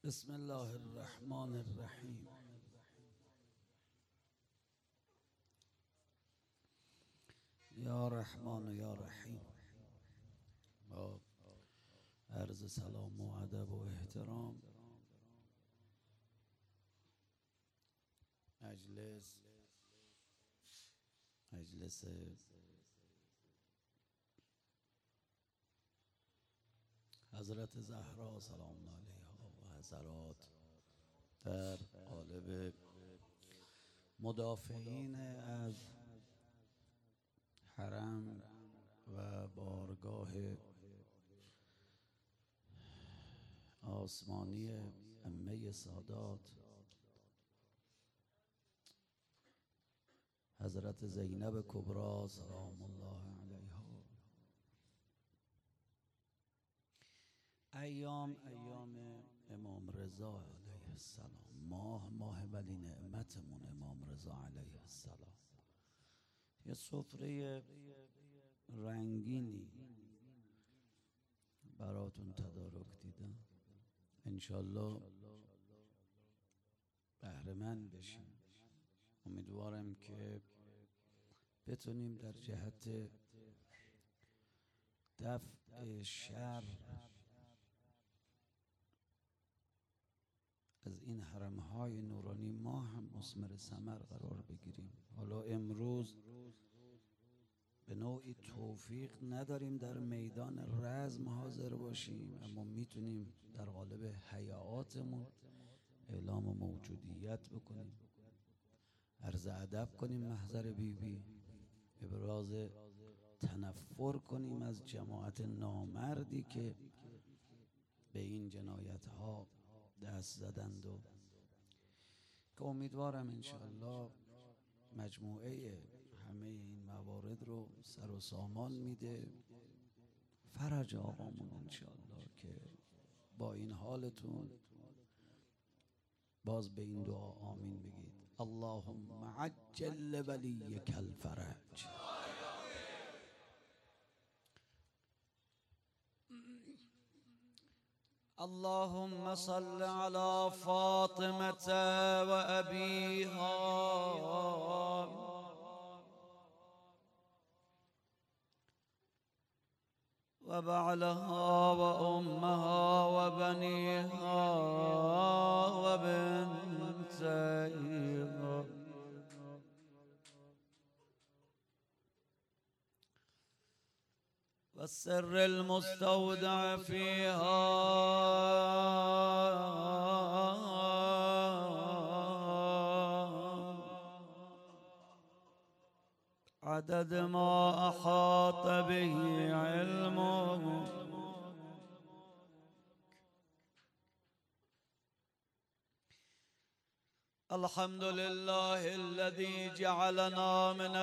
بسم الله الرحمن الرحیم. یا رحمان و یا رحیم. با عرض سلام و ادب و احترام مجلس حضرت زهرا سلام الله علیها و حضرات در قالب مدافعین از حرم و بارگاه آسمانی امه سادات حضرت زینب کبری سلام الله علیها. ایام امام رضا علیه السلام، ماه ولی نعمتمون امام رضا علیه السلام. یه سفره رنگینی براتون تدارک دیدم، انشالله بهره‌مند بشیم. امیدوارم که بتونیم در جهت دفع شر از این حرمهای نورانی ما هم مثمر ثمر قرار بگیریم. حالا امروز به نوعی توفیق نداریم در میدان رزم حاضر باشیم، اما میتونیم در قالب حیاتمون اعلام موجودیت بکنیم، عرض ادب کنیم محضر بیبی، ابراز تنفر کنیم از جماعت نامردی که به این جنایت ها دست زدند و که امیدوارم انشاءالله مجموعه همه این موارد رو سر و سامان میده. فرج آقامون انشاءالله که با این حالتون باز به این دعا آمین بگید. اللهم عجل ولیک الفرج. اللهم صل على فاطمة وأبيها وبعلها وأمها وبنيها وبنتيها والسر المستودع فيها عدد ما أحاط به علمه. الحمد لله الذي جعلنا من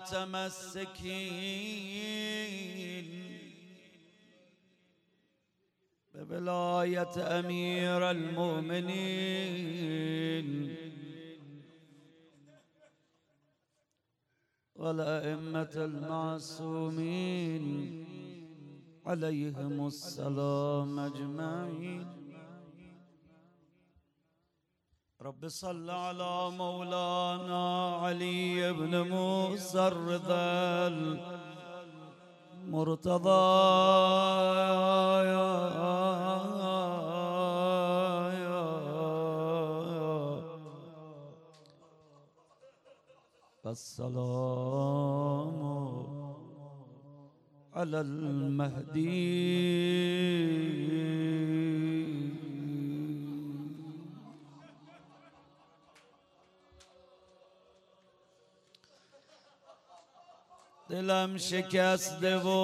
المتمسكين بولاية أمير المؤمنين والأئمة المعصومين عليهم السلام أجمعين. رب صل على مولانا علي بن موسى الرضا المرتضى والسلام على المهدي. دلم شکسته و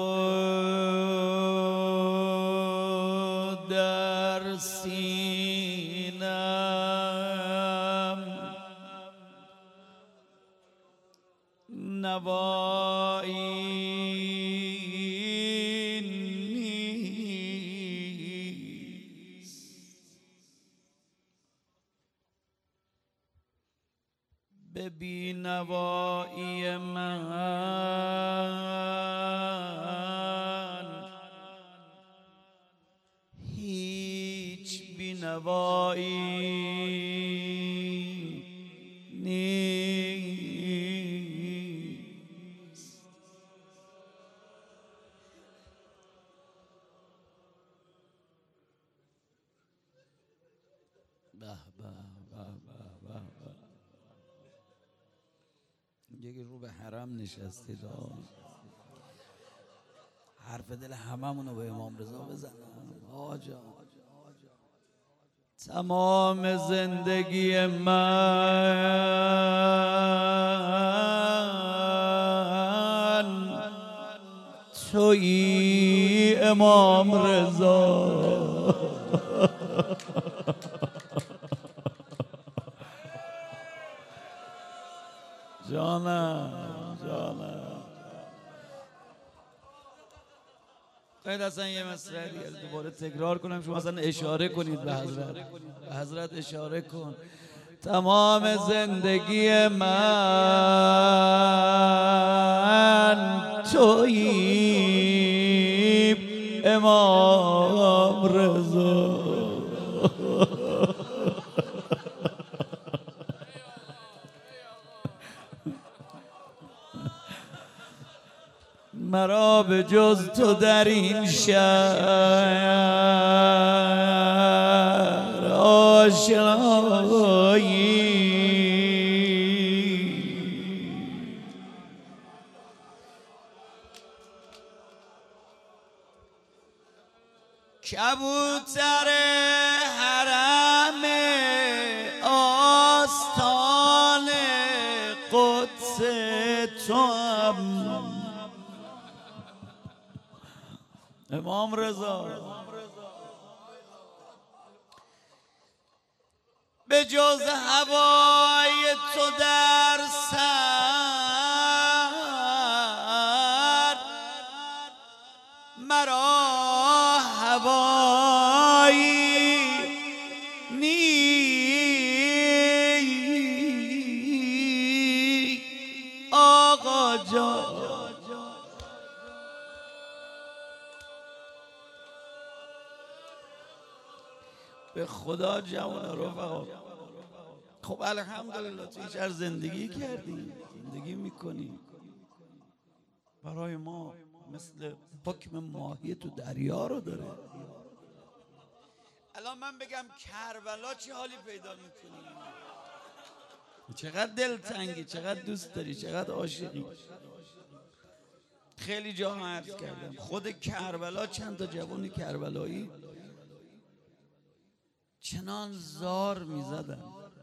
در سینم نوایی نیست. به بینوایی من هیچ بینوایی شکیبایی نیست. به به به به به. یکی رو به حرم نشستید، حرف دل هممونو به امام رضا بزنم. آجا تمام زندگی من تویی امام رضا. جانم جانم. باید اصلا یه مسئله دیگه دوباره تکرار کنم، شما اصلا اشاره کنید به حضرت. به حضرت اشاره کن. تمام زندگی من تویی امام رضا. مرا به جز تو در این شهر آشنایی کبوتر حرم آستان قدس توام امام رضا. به جز هوای تو در سر مرا هوایی نی آقا جان. به خدا جوان رفقا، خب الحمدلله تو این شهر زندگی کردی، زندگی میکنی. برای ما مثل حکم ماهی تو دریا رو داره. الان من بگم کربلا چه حالی پیدا میکنی؟ چقدر دلتنگی، چقدر دوست داری، چقدر عاشقی. خیلی جا عرض کردم خود کربلا چند تا جوان کربلایی چنان زار میزدن.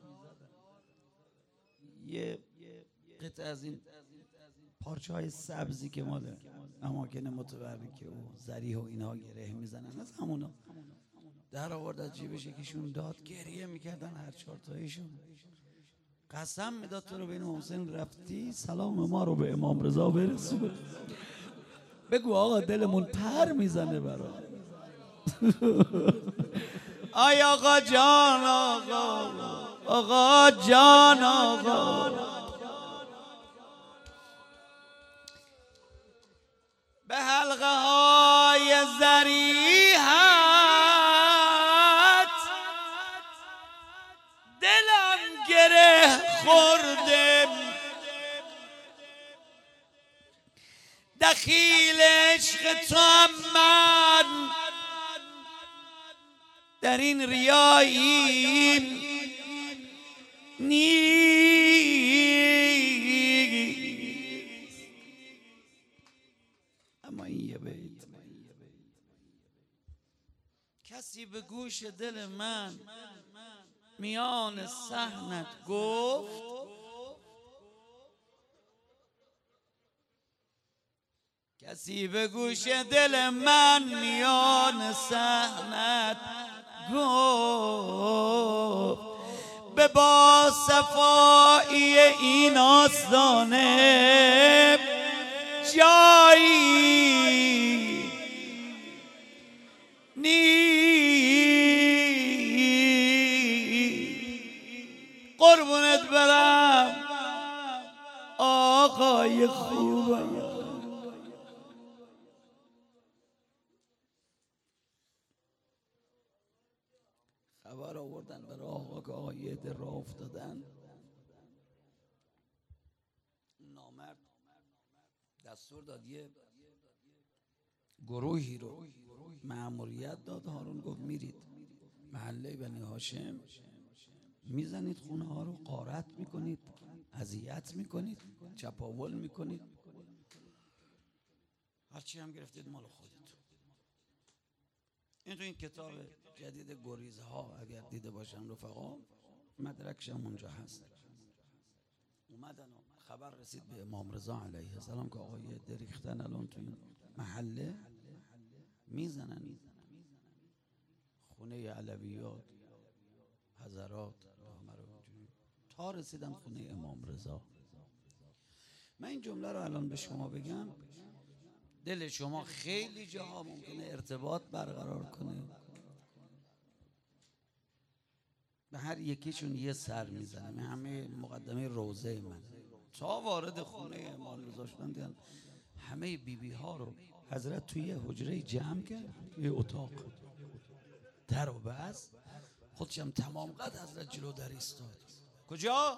یه قطعه از این پارچه های سبزی که ما در اماکن متبرکه و زریح و اینها گره میزنن، از همونا در آورد از جیبش یکیشون داد، گریه میکردن هر چهار تاییشون. قسم میداد تو رو به این حسین رفتی سلام ما رو به امام رضا برسون، بگو آقا دلمون پر میزنه برا. آی آقا جان آقا، آقا جان آقا، به حلقه های زریحت دلم گره خورده، دخیل عشق تو هم من در این ریاییم نیست. اما این یه بیت، کسی به گوش دل من میان صحنت گفت کسی به گوش دل من میان صحنت گفت به با صفایی این آستانه جایی قربونت برم آقای خوبم. خبر آوردن برای آقا که آقا یه عده راه افتادن. نامرد دستور داد یه گروهی رو مأموریت داد. هارون گفت میرید محله بنی هاشم میزنید خونه ها رو، غارت میکنید، اذیت میکنید، چپاول میکنید، هرچی هم گرفتید مال خودتون. این تو این کتاب جدید گریزها اگر دیده باشن رفقا، مدرکش هم اونجا هست. اومدن و خبر رسید به امام رضا علیه السلام که آقای دریختن الان تو این محله میزنن خونه علویات، حضرات، تا رسیدم خونه امام رضا. من این جمله رو الان به شما بگم، دل شما خیلی جاها ممکنه ارتباط برقرار کنه. به هر یکیشون یه سر میزنم. همه مقدمه روزه من تا وارد خونه امام رضا شدن دیدن همه بیبی ها رو حضرت توی یه حجره جمع کرد، یه اتاق در و بس، خودش هم تمام قد حضرت جلو در ایستاد. کجا؟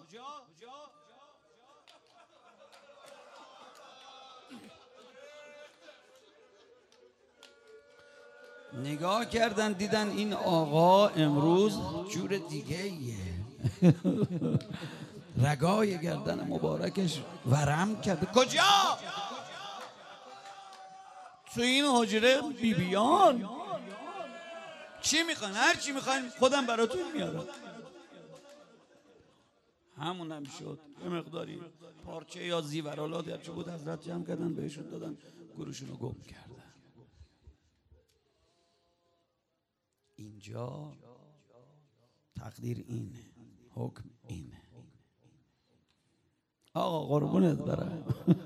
نگاه کردن دیدن این آقا امروز جور دیگه ایه. رگای گردن مبارکش ورم کرده. کجا؟ تو این حجره بیبیان. چی میخواین؟ هر چی میخواین خودم براتون میارم. همون هم شد. یه مقداری پارچه یا زیورالات هرچی بود حضرت جمع کردن بهشون دادن، گروشون رو گم کردن. اینجا تقدیر اینه، حکم اینه. آقا قربونت برم.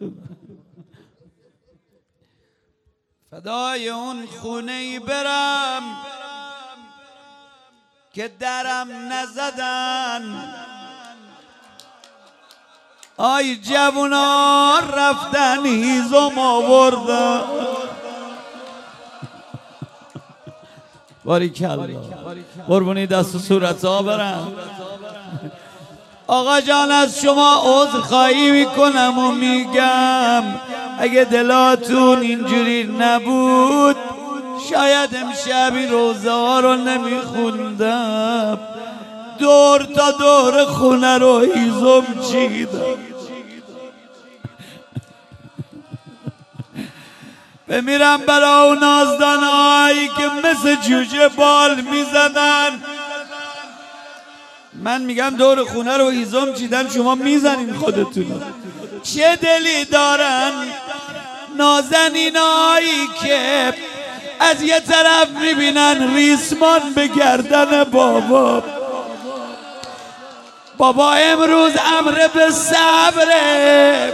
فدای اون خونه‌ای برم که درم نزدن. آی جوونا رفتن هیزم آوردن. باریکالله، قربونی دست و صورت ها برم. آقا جان از شما عذرخواهی میکنم و میگم اگه دلاتون اینجوری نبود شاید امشب این روزه ها رو نمیخوندم. دور تا دور خونه رو هیزم چیدم. بمیرم برای اون نازدانهایی که مثل جوجه بال میزدن. من میگم دور خونه رو هیزم چیدن، شما میزنین خودتون. چه دلی دارن نازنینایی که از یه طرف میبینن ریسمان به گردن بابا. بابا امروز امر به صبره،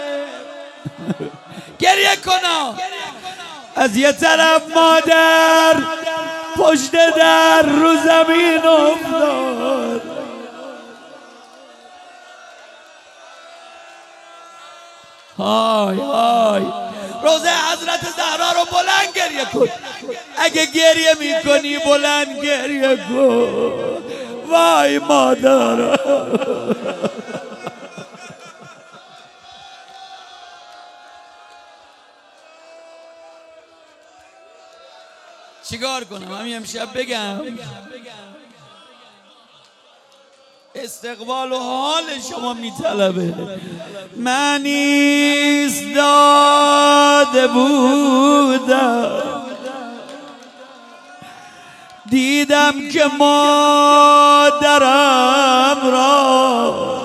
گریه کنا. از یه طرف مادر پشت در رو زمین افتاد. های های روزه حضرت زهرا رو بلند گریه کن. اگه گریه میکنی بلند گریه کن. وای مادر. چیکار کنم؟ همین امشب بگم استقبال و حال شما میطلبه. من ایستاده بودم دیدم که مادرم را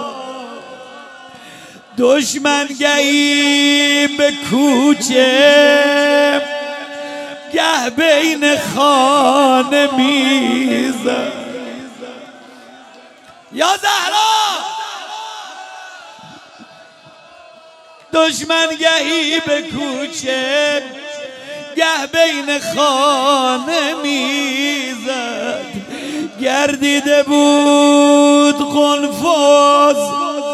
دشمن گهی به کوچه گه بین خانه میزد. یا زهرا دشمن گهی به کوچه گه بین خانه میزد. گردیده بود قنفذ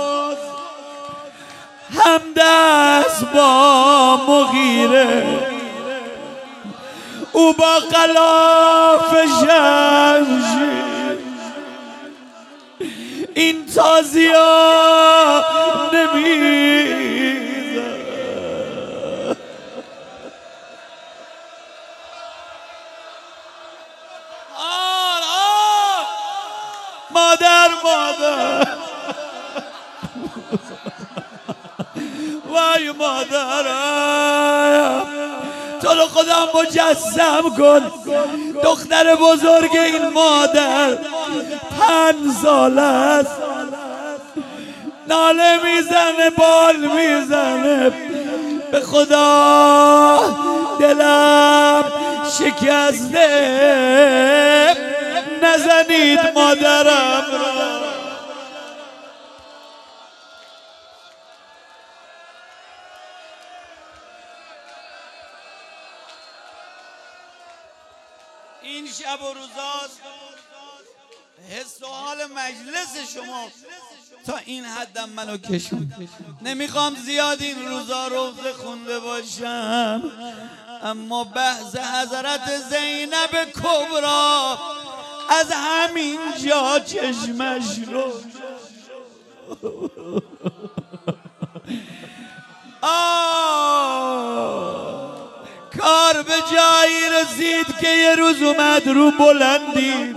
همدست با مغیره. او با غلاف شمشیر این تازیا نمیزن. مادر وای مادرم، تو رو خدا مجسم کن دختر بزرگ این مادر 5 ساله است، ناله میزنه، بال میزنه. به خدا دلم شکسته، نزنید مادرم را. این شب و روزاست حس و حال مجلس شما تا این حدم منو کشون. نمیخوام زیاد این روزا روزه خونده باشم، اما بحث حضرت زینب کبرا از همین جا چشمش رو کار به جایی رسید که یه روز اومد رو بلندی.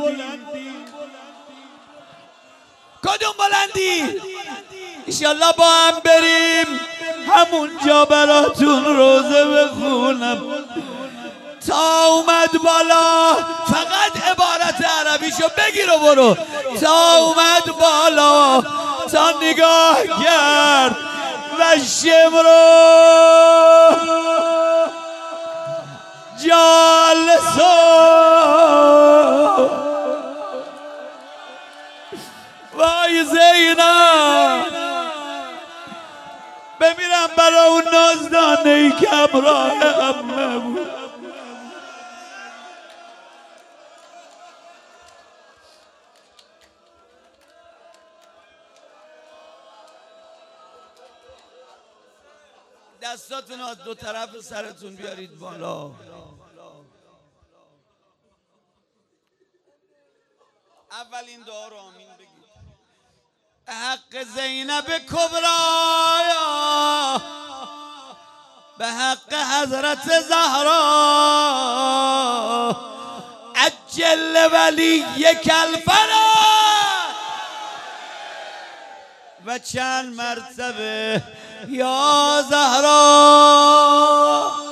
کدوم بلندی؟ انشالله با هم بریم همونجا براتون روزه بخونم. تا اومد بالا، فقط عبارت عربیشو بگیر و برو. تا اومد بالا، تا نگاه کرد و شمرو جالسو، وای زینب بمیرم برای اون نازدانه ای که همراه عمه بود. دستاتون از دو طرف سرتون بیارید بالا. اولین دعا رو آمین بگید. به حق زینب کبرا، به حق حضرت زهرا، عجل ولی کلفنا و چند مرتبه یا زهرا.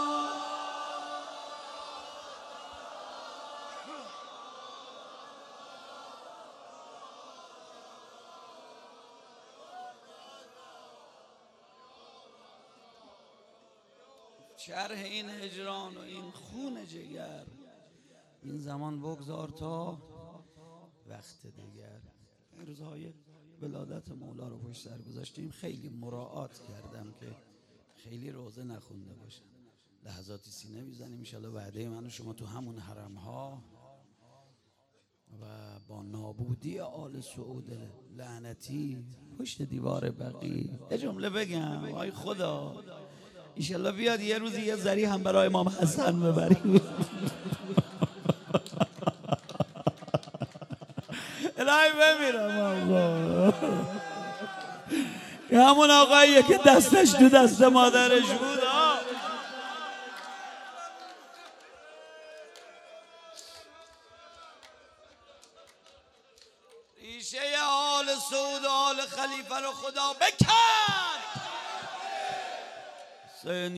شرح این هجران و این خون جگر این زمان بگذار تا وقت دیگر. این روزهای ولادت مولا رو پشت سر گذاشتیم، خیلی مراعات کردم که خیلی روزه نخونده باشم. لحظاتی سینه میزنیم انشالله وعده من و شما تو همون حرم ها و با نابودی آل سعود لعنتی پشت دیوار بقی. یه جمله بگم، وای خدا انشالله بیاد یه روزی یه ذری هم برای امام حسن ببریم. الهی بمیرم آقا، همون آقاییه که دستش تو دست مادرش بود. ریشه آل سعود آل خلیفه رو خدا بکن.